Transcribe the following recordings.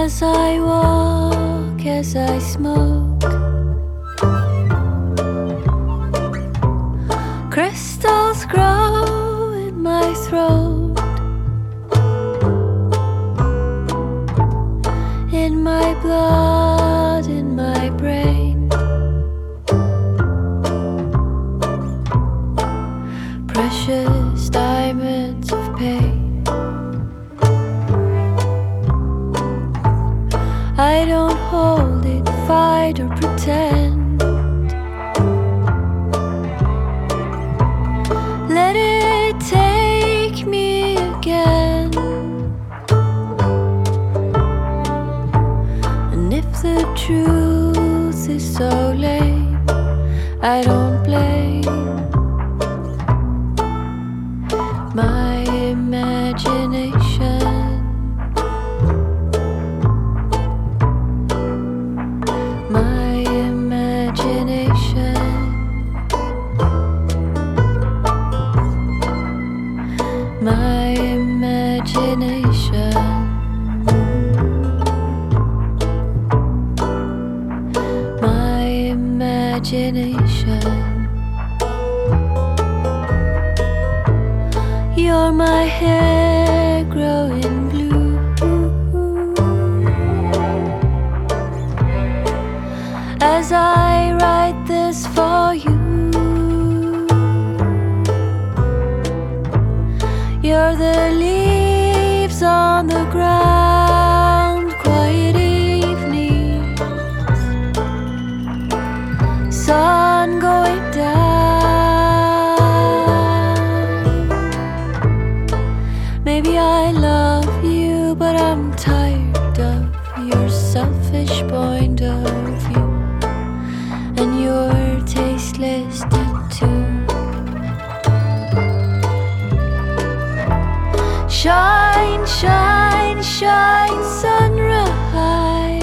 As I walk, as I smoke, crystals grow in my throat, in my blood, in my brain. Precious diamonds of pain. I don't hold it, fight or pretend. Let it take me again. And if the truth is so lame, I don't blame my imagination. My imagination. My imagination. My imagination. You're my hair growing blue. As I write this for you, you're the leaves on the ground, quiet evenings, sun going down. Maybe I love you, but I'm tired of your selfish point of view and your tasteless tattoo. Shine, shine, shine, sunrise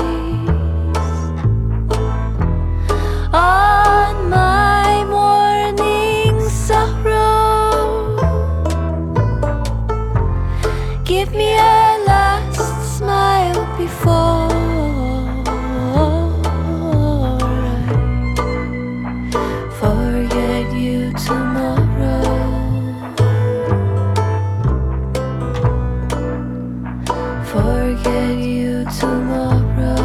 on my morning sorrow. Give me a last smile before forget you tomorrow. Forget you tomorrow.